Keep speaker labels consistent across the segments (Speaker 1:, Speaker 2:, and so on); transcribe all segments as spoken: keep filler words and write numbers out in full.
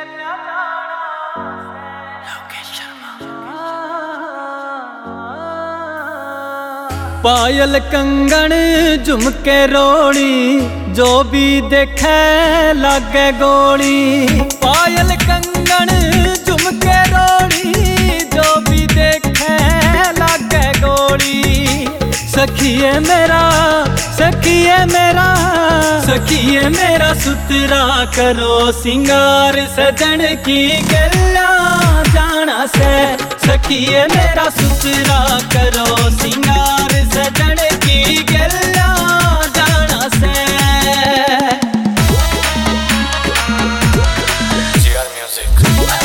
Speaker 1: पायल कंगन झुमके रोड़ी, जो भी देखे लागे गोली। पायल कंगन झुमके रोड़ी, जो भी देखे लागे गोली। सखिए मेरा सखिए मेरा सखिए मेरा सुतरा करो सिंगार, सजन की गल्ला जाना से। सखिए मेरा सुतरा करो सिंगार, सजन की गल्ला जाना से।
Speaker 2: GR music.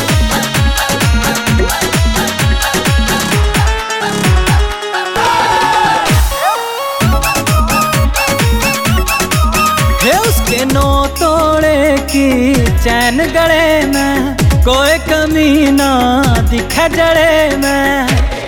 Speaker 1: है उसके नौ तोड़े की चैन गले में, कोई कमी ना दिखे जड़े में।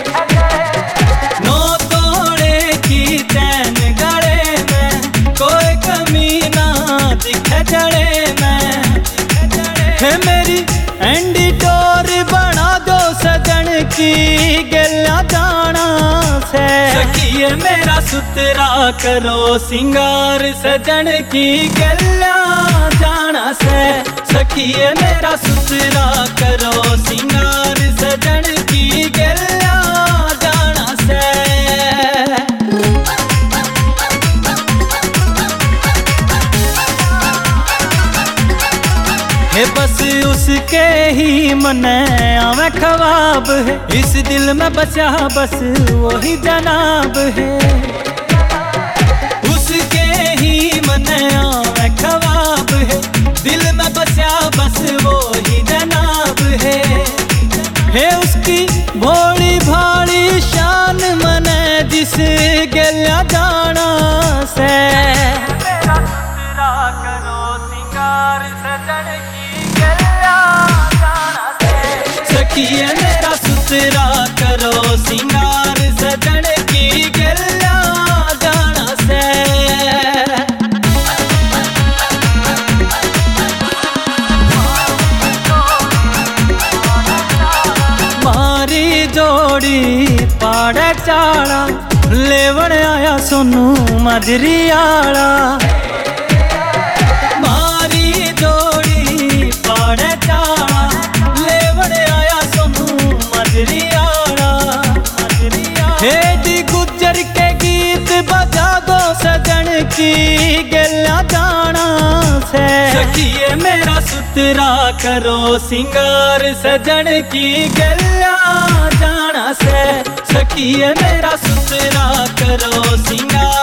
Speaker 1: नौ तोड़े की चैन गले में, कोई कमी ना दिखे जड़े में। है मेरी एंडी टोर बना दो सजन की गल्ला जाना से। सखिए मेरा सुतरा करो सिंगार, सजन की गल्ला जाना से। सखिए मेरा सुतरा करो सिंगार, सजन की गल्ला जाना से। है बस उसके ही मन आवे ख्वाब है, इस दिल में बचा बस वही जनाब है। उसके ही मन आवे ख्वाब है, दिल में बचा बस वही जनाब है। है उसकी भोली भाली शान मन जिस गल्ला जाना से। मेरा सुतरा करो सिंगार, सजन की गल्ला जाना से। सखिए मेरा सुतरा करो सिंगार, सजन की गल्ला जाना से। मारी जोड़ी पाड़े चाड़ा, लेवण आया सोनू मजरी आला। मारी जोड़ी पाड़े चाड़ा, लेवण आया सोनू मजरी आला। हेडी गुजर के गीत बजा दो सजन की गल्ला जाना से। सखिए मेरा सुतरा करो सिंगार, सजन की गल्ला जाना से। सखिए मेरा सुतरा करो सिंगार।